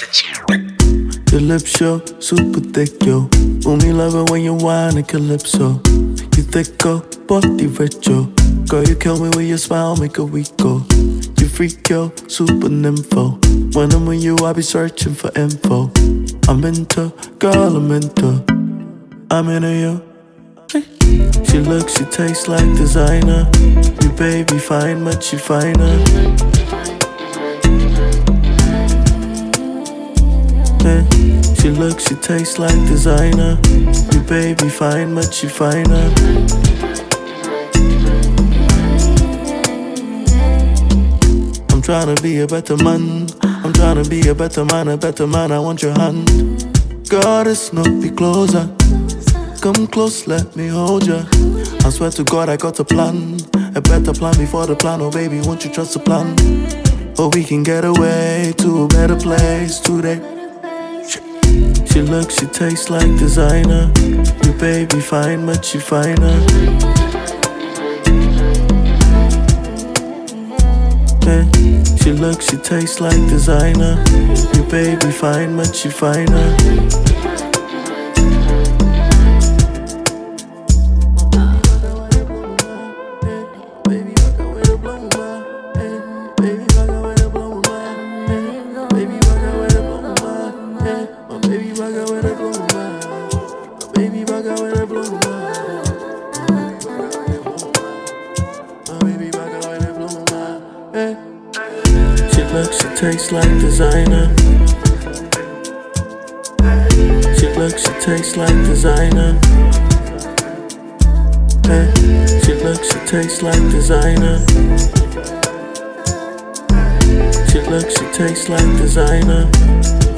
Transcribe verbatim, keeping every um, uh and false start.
Your lips, yo, super thick, yo. Ooh, me love it when you whine a calypso. You thick, oh, body rich, yo. Girl, you kill me with your smile, make a week go. You freak, yo, super nympho. When I'm with you, I be searching for info. I'm into, girl, I'm into. I'm into you. She looks, she tastes like designer. You baby fine, but she finer. Yeah. She looks, she tastes like designer. You baby fine, but she finer. I'm tryna be a better man. I'm tryna be a better man, a better man. I want your hand. Goddess, no, be closer. Come close, let me hold ya. I swear to God, I got a plan. A better plan before the plan. Oh baby, won't you trust the plan? Oh, we can get away to a better place today. She looks, she tastes like designer. You baby fine, but she finer. Yeah. She looks, she tastes like designer. You baby fine, but she finer. She looks, she tastes like designer. She looks, she tastes like designer. Hey. She looks, she tastes like designer. She looks, she tastes like designer.